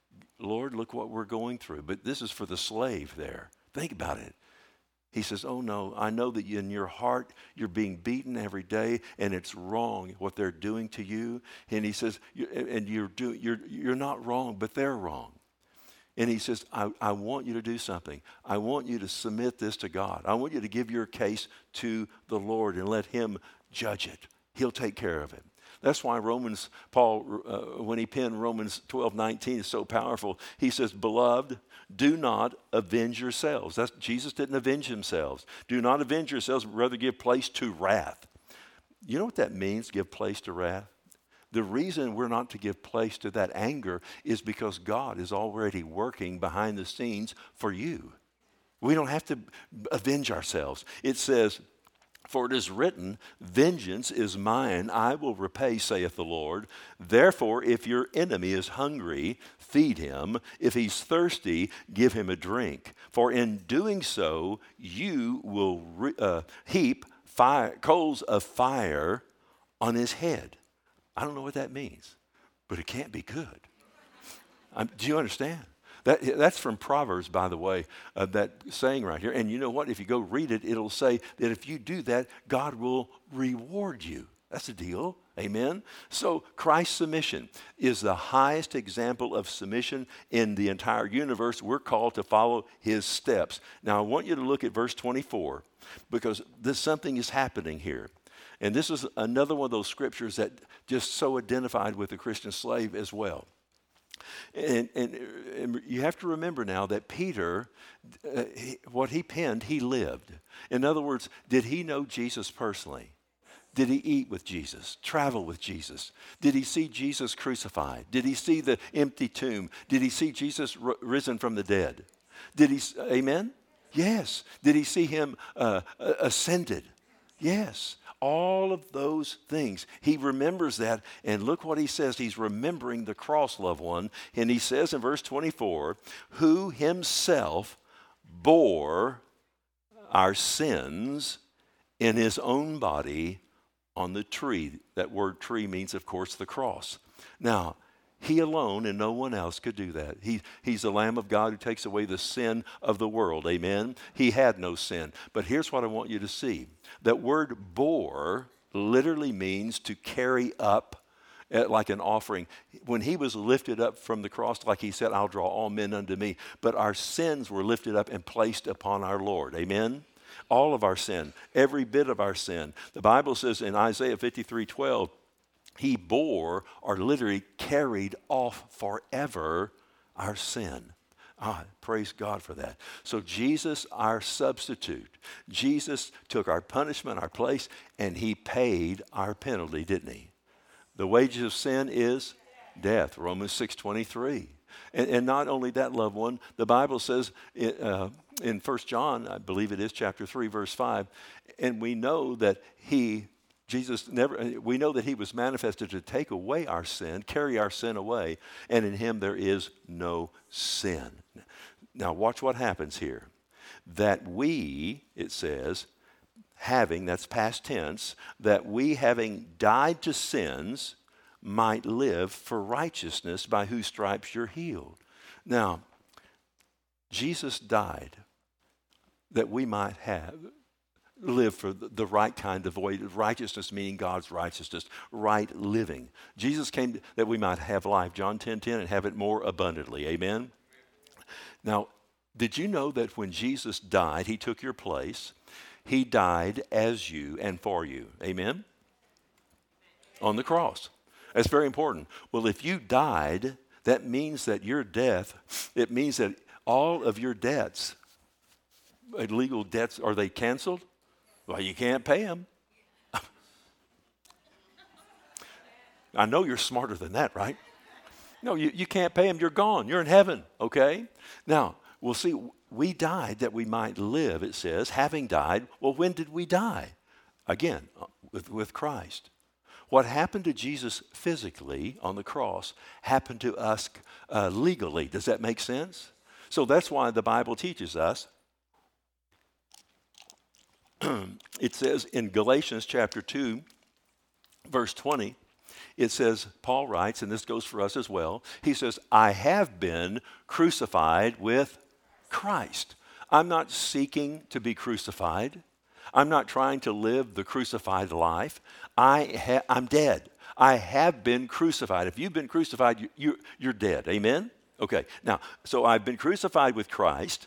Lord, look what we're going through. But this is for the slave there. Think about it. He says, oh no, I know that in your heart you're being beaten every day and it's wrong what they're doing to you. And he says, and you're, do, you're, you're not wrong, but they're wrong. And he says, I, I want you to do something. I want you to submit this to God. I want you to give your case to the Lord and let him judge it. He'll take care of it. That's why Romans, Paul, uh, when he penned Romans twelve nineteen is so powerful. He says, beloved, do not avenge yourselves. That's, Jesus didn't avenge himself. Do not avenge yourselves, but rather give place to wrath. You know what that means, give place to wrath? The reason we're not to give place to that anger is because God is already working behind the scenes for you. We don't have to avenge ourselves. It says, for it is written, vengeance is mine, I will repay, saith the Lord. Therefore, if your enemy is hungry, feed him. If he's thirsty, give him a drink. For in doing so, you will re- uh, heap fire, coals of fire on his head. I don't know what that means, but it can't be good. Um, do you understand? That, that's from Proverbs, by the way, uh, that saying right here. And you know what? If you go read it, it'll say that if you do that, God will reward you. That's a deal. Amen? So Christ's submission is the highest example of submission in the entire universe. We're called to follow his steps. Now, I want you to look at verse twenty-four because this something is happening here. And this is another one of those scriptures that just so identified with the Christian slave as well. And, and, and you have to remember now that Peter, uh, he, what he penned, he lived. In other words, did he know Jesus personally? Did he eat with Jesus, travel with Jesus? Did he see Jesus crucified? Did he see the empty tomb? Did he see Jesus r- risen from the dead? Did he, amen? Yes. Did he see him uh, ascended? Yes. All of those things. He remembers that, and look what he says. He's remembering the cross, loved one. And he says in verse twenty-four, who himself bore our sins in his own body on the tree. That word tree means, of course, the cross. Now, he alone and no one else could do that. He, he's the Lamb of God who takes away the sin of the world. Amen? He had no sin. But here's what I want you to see. That word bore literally means to carry up uh, like an offering. When he was lifted up from the cross, like he said, I'll draw all men unto me. But our sins were lifted up and placed upon our Lord. Amen? All of our sin, every bit of our sin. The Bible says in Isaiah fifty-three twelve, he bore or literally carried off forever our sin. Ah, praise God for that. So Jesus, our substitute, Jesus took our punishment, our place, and he paid our penalty, didn't he? The wages of sin is death, Romans six twenty-three. And, and not only that, loved one, the Bible says uh, in First John, I believe it is chapter three, verse five, and we know that he, Jesus never, we know that he was manifested to take away our sin, carry our sin away, and in him there is no sin. Now watch what happens here. That we, it says, having, that's past tense, that we having died to sins might live for righteousness, by whose stripes you're healed. Now, Jesus died that we might have live for the right kind of way, righteousness meaning God's righteousness, right living. Jesus came that we might have life, John ten ten, and have it more abundantly. Amen? Now, did you know that when Jesus died, he took your place? He died as you and for you. Amen? On the cross. That's very important. Well, if you died, that means that your death, it means that all of your debts, legal debts, are they canceled? Well, you can't pay them. I know you're smarter than that, right? No, you, you can't pay them. You're gone. You're in heaven, okay? Now, we'll see. We died that we might live, it says, having died. Well, when did we die? Again, with, with Christ. What happened to Jesus physically on the cross happened to us uh, legally. Does that make sense? So that's why the Bible teaches us. It says in Galatians chapter two, verse twenty, it says, Paul writes, and this goes for us as well, he says, I have been crucified with Christ. I'm not seeking to be crucified. I'm not trying to live the crucified life. I ha- I'm dead. I have been crucified. If you've been crucified, you, you, you're dead. Amen? Okay. Now, so I've been crucified with Christ.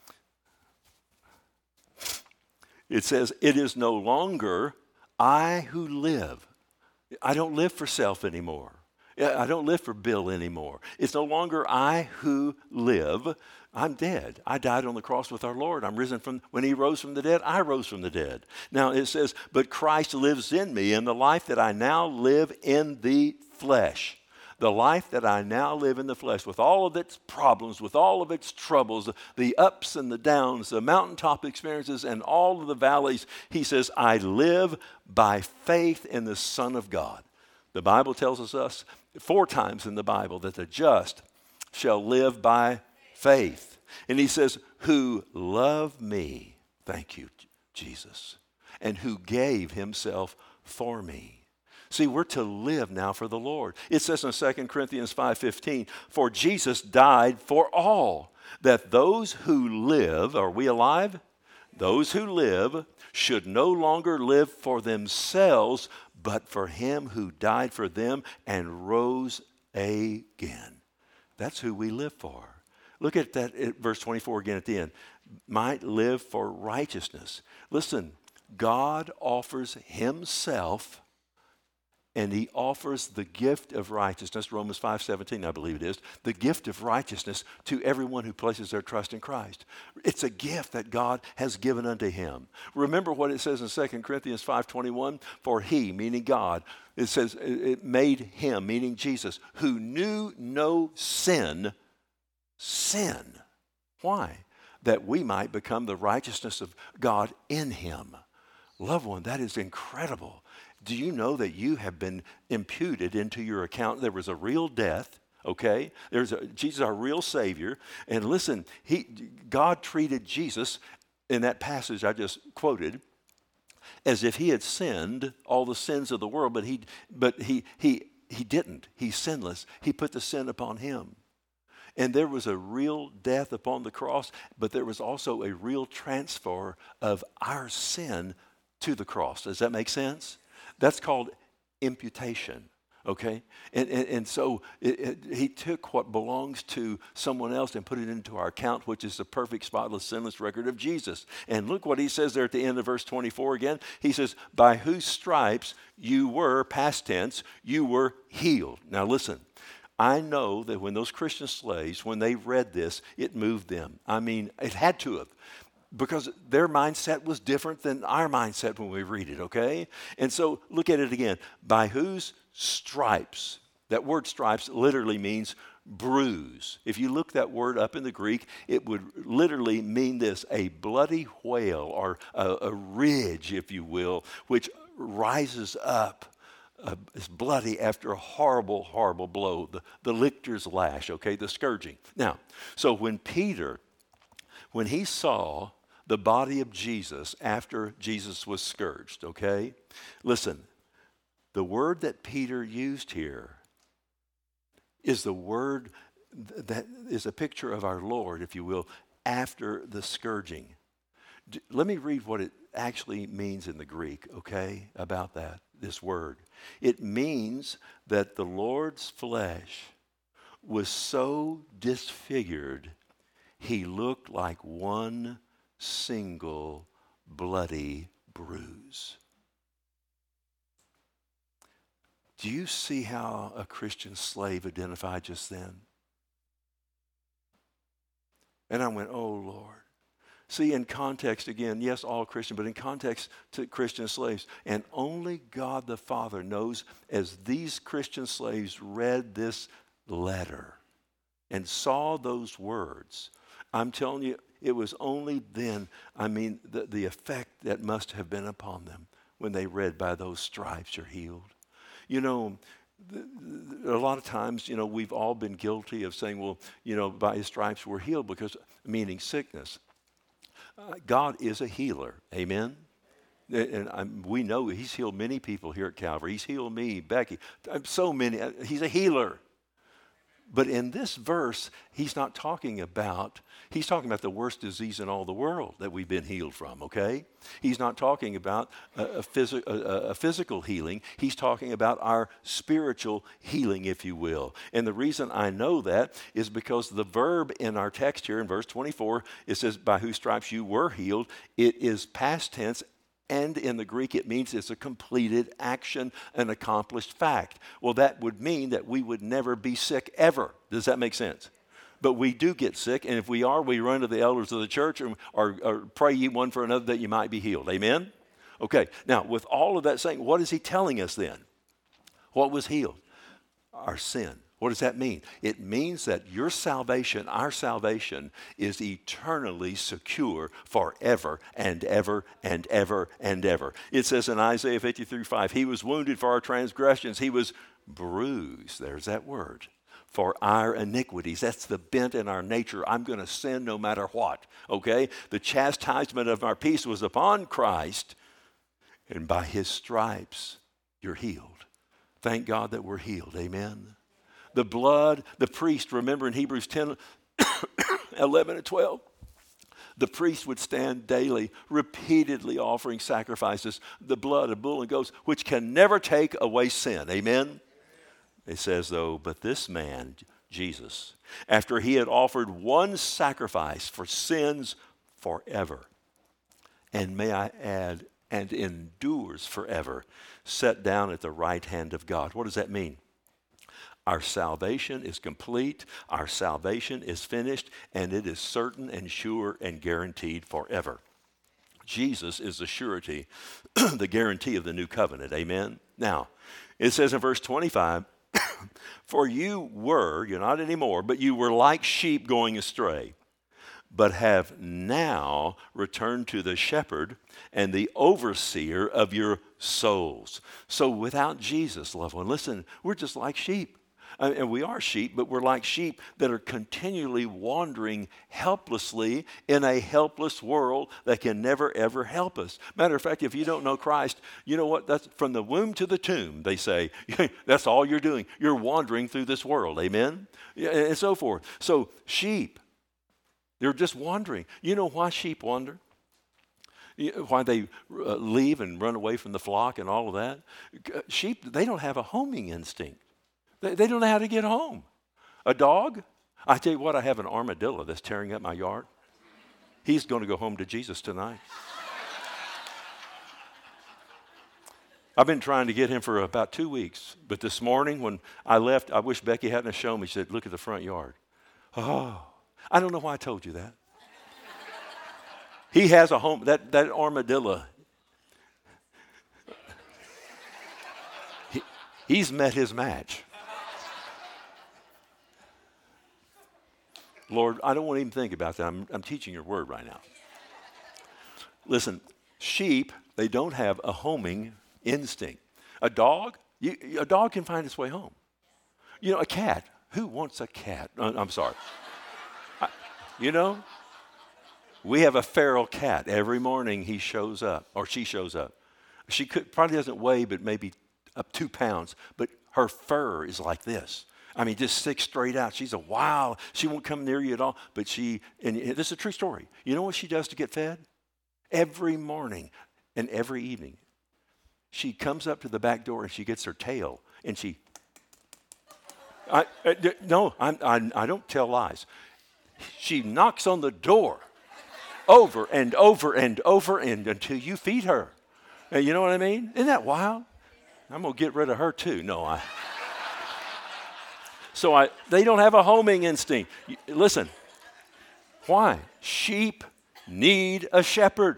It says, it is no longer I who live. I don't live for self anymore. I don't live for Bill anymore. It's no longer I who live. I'm dead. I died on the cross with our Lord. I'm risen from, when he rose from the dead, I rose from the dead. Now it says, but Christ lives in me, and the life that I now live in the flesh. The life that I now live in the flesh, with all of its problems, with all of its troubles, the ups and the downs, the mountaintop experiences, and all of the valleys, he says, I live by faith in the Son of God. The Bible tells us, us four times in the Bible that the just shall live by faith. And he says, who love me, thank you, Jesus, and who gave himself for me. See, we're to live now for the Lord. It says in Second Corinthians five fifteen, for Jesus died for all, that those who live, are we alive? Those who live should no longer live for themselves, but for him who died for them and rose again. That's who we live for. Look at that at verse twenty-four again at the end. Might live for righteousness. Listen, God offers himself, and he offers the gift of righteousness, Romans five seventeen, I believe it is, the gift of righteousness to everyone who places their trust in Christ. It's a gift that God has given unto him. Remember what it says in Second Corinthians five twenty-one? For he, meaning God, it says it made him, meaning Jesus, who knew no sin, sin. Why? That we might become the righteousness of God in him. Loved one, that is incredible. Do you know that you have been imputed into your account? There was a real death, okay? There's a, Jesus, our real Savior. And listen, he, God treated Jesus in that passage I just quoted as if he had sinned all the sins of the world, but he, but he, he, he didn't. He's sinless. He put the sin upon him. And there was a real death upon the cross, but there was also a real transfer of our sin to the cross. Does that make sense? That's called imputation, okay? And, and, and so it, it, he took what belongs to someone else and put it into our account, which is the perfect, spotless, sinless record of Jesus. And look what he says there at the end of verse twenty-four again. He says, by whose stripes you were, past tense, you were healed. Now listen, I know that when those Christian slaves, when they read this, it moved them. I mean, it had to have. Because their mindset was different than our mindset when we read it, okay? And so look at it again. By whose stripes? That word stripes literally means bruise. If you look that word up in the Greek, it would literally mean this, a bloody whale or a, a ridge, if you will, which rises up. Uh, it's bloody after a horrible, horrible blow, the, the lictor's lash, okay, the scourging. Now, so when Peter, when he saw the body of Jesus after Jesus was scourged, okay? Listen, the word that Peter used here is the word that is a picture of our Lord, if you will, after the scourging. D- Let me read what it actually means in the Greek, okay, about that, this word. It means that the Lord's flesh was so disfigured, he looked like one single bloody bruise. Do you see how a Christian slave identified just then? And I went, oh Lord. See, in context, again, yes, all Christian, but in context to Christian slaves. And only God the Father knows, as these Christian slaves read this letter and saw those words, I'm telling you, it was only then, I mean, the, the effect that must have been upon them when they read, by those stripes you're healed. You know, th- th- a lot of times, you know, we've all been guilty of saying, well, you know, by his stripes we're healed, because, meaning sickness. Uh, God is a healer, amen? And, and I'm, we know he's healed many people here at Calvary. He's healed me, Becky, so many. Uh, he's a healer. But in this verse, he's not talking about, he's talking about the worst disease in all the world that we've been healed from, okay? He's not talking about a, a, phys- a, a physical healing. He's talking about our spiritual healing, if you will. And the reason I know that is because the verb in our text here in verse twenty-four, it says, by whose stripes you were healed. It is past tense. And in the Greek, it means it's a completed action, an accomplished fact. Well, that would mean that we would never be sick ever. Does that make sense? But we do get sick, and if we are, we run to the elders of the church or, or, or pray ye one for another that you might be healed. Amen? Okay, now with all of that saying, what is he telling us then? What was healed? Our sin. What does that mean? It means that your salvation, our salvation, is eternally secure forever and ever and ever and ever. It says in Isaiah fifty-three five, he was wounded for our transgressions. He was bruised. There's that word. For our iniquities. That's the bent in our nature. I'm going to sin no matter what. Okay? The chastisement of our peace was upon Christ, and by his stripes you're healed. Thank God that we're healed. Amen. The blood, the priest, remember in Hebrews ten, eleven, and twelve, the priest would stand daily, repeatedly offering sacrifices, the blood of bull and goats, which can never take away sin. Amen? It says, though, but this man, Jesus, after he had offered one sacrifice for sins forever, and may I add, and endures forever, sat down at the right hand of God. What does that mean? Our salvation is complete, our salvation is finished, and it is certain and sure and guaranteed forever. Jesus is the surety, the guarantee of the new covenant. Amen? Now, it says in verse twenty-five, for you were, you're not anymore, but you were like sheep going astray, but have now returned to the shepherd and the overseer of your souls. So without Jesus, loved one, listen, we're just like sheep. Uh, and we are sheep, but we're like sheep that are continually wandering helplessly in a helpless world that can never, ever help us. Matter of fact, if you don't know Christ, you know what? That's from the womb to the tomb, they say. That's all you're doing. You're wandering through this world. Amen? And so forth. So sheep, they're just wandering. You know why sheep wander? Why they uh, leave and run away from the flock and all of that? Sheep, they don't have a homing instinct. They, they don't know how to get home. A dog? I tell you what, I have an armadillo that's tearing up my yard. He's going to go home to Jesus tonight. I've been trying to get him for about two weeks. But this morning when I left, I wish Becky hadn't shown me. She said, look at the front yard. Oh, I don't know why I told you that. He has a home, that, that armadillo. He, he's met his match. Lord, I don't want to even think about that. I'm, I'm teaching your word right now. Listen, sheep, they don't have a homing instinct. A dog, you, a dog can find its way home. You know, a cat, who wants a cat? Uh, I'm sorry. I, you know, we have a feral cat. Every morning he shows up, or she shows up. She could, probably doesn't weigh, but maybe up two pounds. But her fur is like this. I mean, just sticks straight out. She's a wild, she won't come near you at all. But she, and this is a true story. You know what she does to get fed? Every morning and every evening, she comes up to the back door and she gets her tail and she, I, uh, no, I'm, I'm, I don't tell lies. She knocks on the door over and over and over and until you feed her. Uh, you know what I mean? Isn't that wild? I'm going to get rid of her too. No, I... So I, they don't have a homing instinct. Listen, why? Sheep need a shepherd.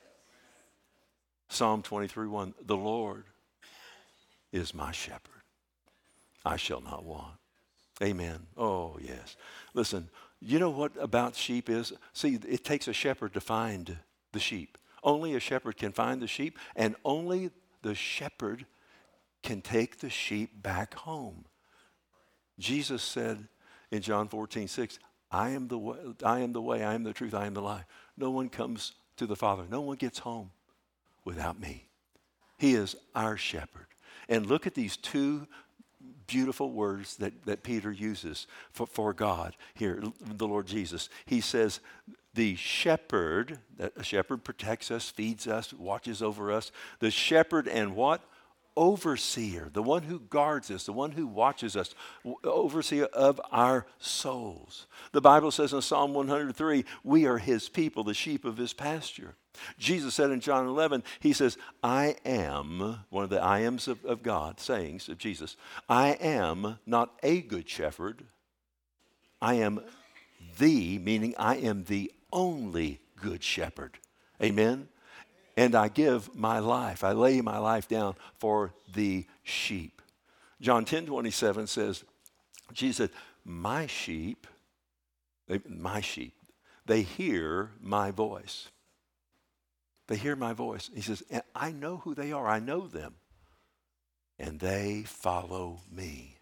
Psalm twenty-three, one, the Lord is my shepherd. I shall not want. Amen. Oh, yes. Listen, you know what about sheep is? See, it takes a shepherd to find the sheep. Only a shepherd can find the sheep, and only the shepherd can take the sheep back home. Jesus said in John fourteen, six, I am the way, I am the way, I am the truth, I am the life. No one comes to the Father. No one gets home without me. He is our shepherd. And look at these two beautiful words that, that Peter uses for, for God here, the Lord Jesus. He says, the shepherd, that a shepherd protects us, feeds us, watches over us. The shepherd and what? Overseer, the one who guards us, the one who watches us, overseer of our souls. The Bible says in Psalm one hundred three, we are his people, the sheep of his pasture. Jesus said in John eleven, he says, I am, one of the I ams of, of God, sayings of Jesus, I am not a good shepherd, I am the, meaning I am the only good shepherd. Amen? And I give my life, I lay my life down for the sheep. John ten twenty-seven says, Jesus said, my sheep, they, my sheep, they hear my voice. They hear my voice. He says, and I know who they are. I know them. And they follow me.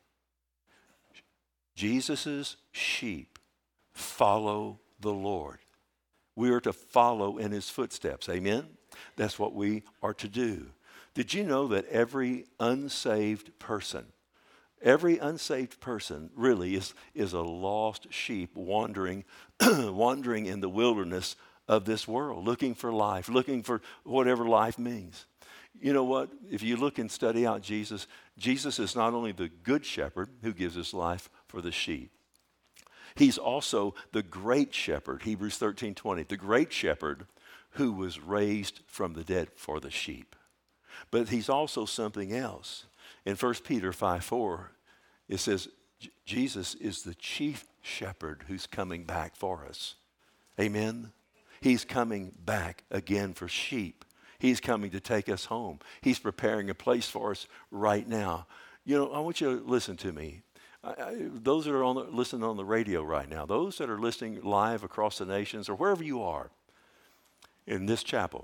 Jesus' sheep follow the Lord. We are to follow in his footsteps. Amen? That's what we are to do. Did you know that every unsaved person, every unsaved person really is, is a lost sheep wandering, wandering in the wilderness of this world, looking for life, looking for whatever life means. You know what? If you look and study out Jesus, Jesus is not only the good shepherd who gives his life for the sheep, he's also the great shepherd, Hebrews thirteen twenty, the great shepherd who was raised from the dead for the sheep. But he's also something else. In First Peter five four, it says, Jesus is the chief shepherd who's coming back for us. Amen? He's coming back again for sheep. He's coming to take us home. He's preparing a place for us right now. You know, I want you to listen to me. I, I, those that are on the, listening on the radio right now, those that are listening live across the nations or wherever you are in this chapel,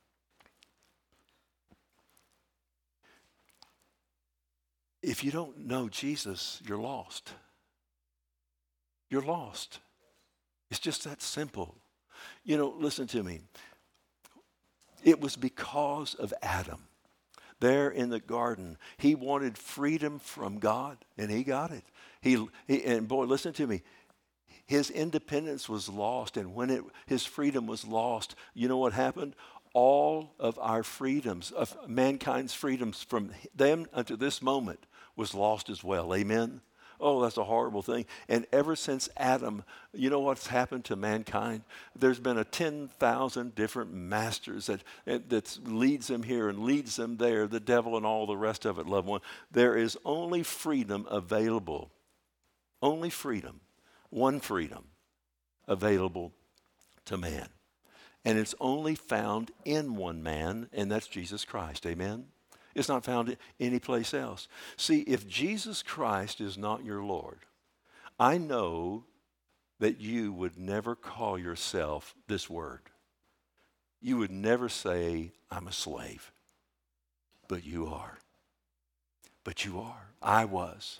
if you don't know Jesus, you're lost. You're lost. It's just that simple. You know, listen to me. It was because of Adam. There in the garden, he wanted freedom from God, and he got it. He, he and boy, listen to me. His independence was lost, and when it, his freedom was lost, you know what happened? All of our freedoms, of mankind's freedoms from them unto this moment was lost as well. Amen? Oh, that's a horrible thing. And ever since Adam, you know what's happened to mankind? There's been a ten thousand different masters that, that leads them here and leads them there, the devil and all the rest of it, loved one. There is only freedom available. Only freedom. One freedom available to man. And it's only found in one man, and that's Jesus Christ. Amen? It's not found anyplace else. See, if Jesus Christ is not your Lord, I know that you would never call yourself this word. You would never say, I'm a slave. But you are. But you are. I was.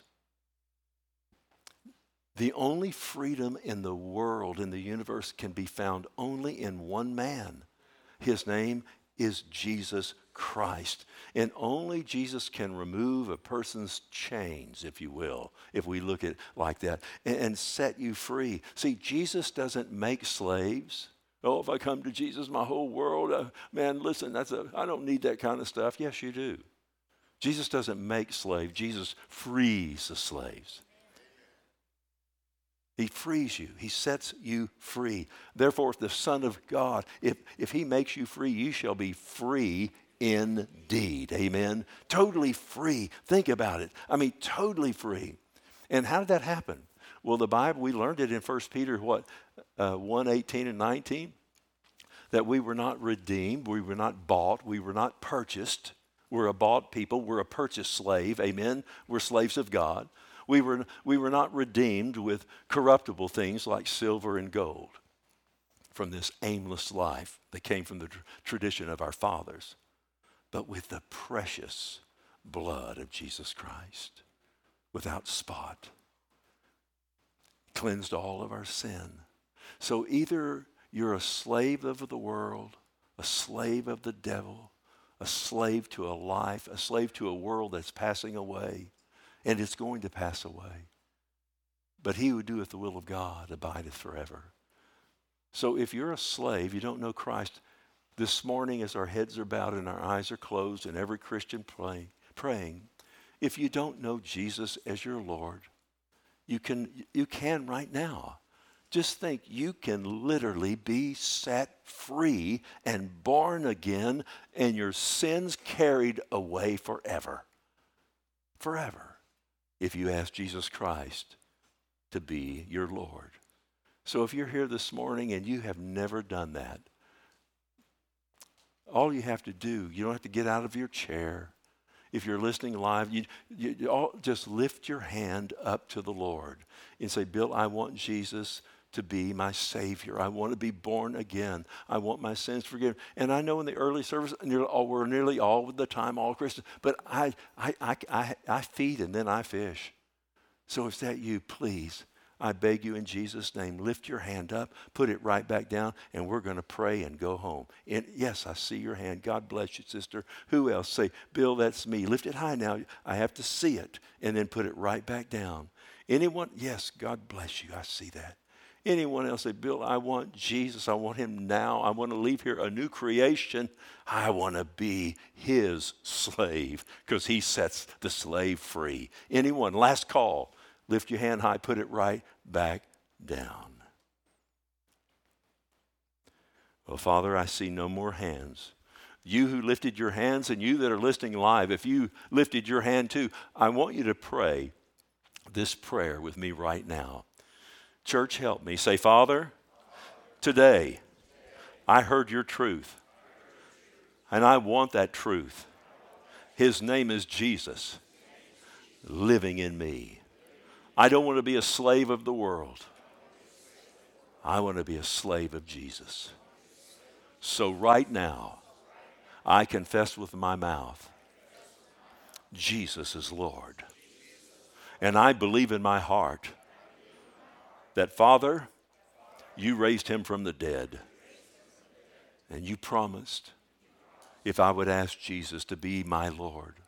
The only freedom in the world, in the universe, can be found only in one man. His name is Jesus Christ. And only Jesus can remove a person's chains, if you will, if we look at it like that, and, and set you free. See, Jesus doesn't make slaves. Oh, if I come to Jesus, my whole world, uh, man, listen, that's a, I don't need that kind of stuff. Yes, you do. Jesus doesn't make slaves. Jesus frees the slaves. He frees you. He sets you free. Therefore, if the Son of God, if, if he makes you free, you shall be free indeed. Amen? Totally free. Think about it. I mean, totally free. And how did that happen? Well, the Bible, we learned it in First Peter, what, uh, one, eighteen and nineteen, that we were not redeemed, we were not bought, we were not purchased. We're a bought people. We're a purchased slave. Amen? We're slaves of God. We were, we were not redeemed with corruptible things like silver and gold from this aimless life that came from the tr- tradition of our fathers, but with the precious blood of Jesus Christ, without spot, cleansed all of our sin. So either you're a slave of the world, a slave of the devil, a slave to a life, a slave to a world that's passing away, and it's going to pass away. But he who doeth the will of God abideth forever. So if you're a slave, you don't know Christ, this morning as our heads are bowed and our eyes are closed and every Christian pray, praying, if you don't know Jesus as your Lord, you can, you can right now. Just think you can literally be set free and born again and your sins carried away forever. Forever. If you ask Jesus Christ to be your Lord. So if you're here this morning and you have never done that, all you have to do, you don't have to get out of your chair. If you're listening live, you, you, you all just lift your hand up to the Lord and say, Bill, I want Jesus to be my Savior. I want to be born again. I want my sins forgiven. And I know in the early service, nearly all, we're nearly all the time all Christians, but I, I, I, I, I feed and then I fish. So if that you, please, I beg you in Jesus' name, lift your hand up, put it right back down, and we're going to pray and go home. And yes, I see your hand. God bless you, sister. Who else? Say, Bill, that's me. Lift it high now. I have to see it. And then put it right back down. Anyone? Yes, God bless you. I see that. Anyone else say, Bill, I want Jesus. I want him now. I want to leave here a new creation. I want to be his slave because he sets the slave free. Anyone? Last call. Lift your hand high, put it right back down. Well, Father, I see no more hands. You who lifted your hands and you that are listening live, if you lifted your hand too, I want you to pray this prayer with me right now. Church, help me. Say, Father, today I heard your truth, and I want that truth. His name is Jesus, living in me. I don't want to be a slave of the world. I want to be a slave of Jesus. So right now, I confess with my mouth, Jesus is Lord. And I believe in my heart that, Father, you raised him from the dead. And you promised if I would ask Jesus to be my Lord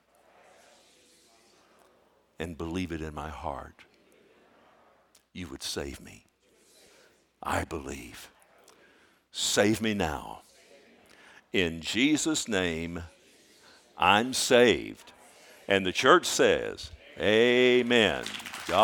and believe it in my heart, you would save me. I believe. Save me now. In Jesus' name, I'm saved. And the church says, amen.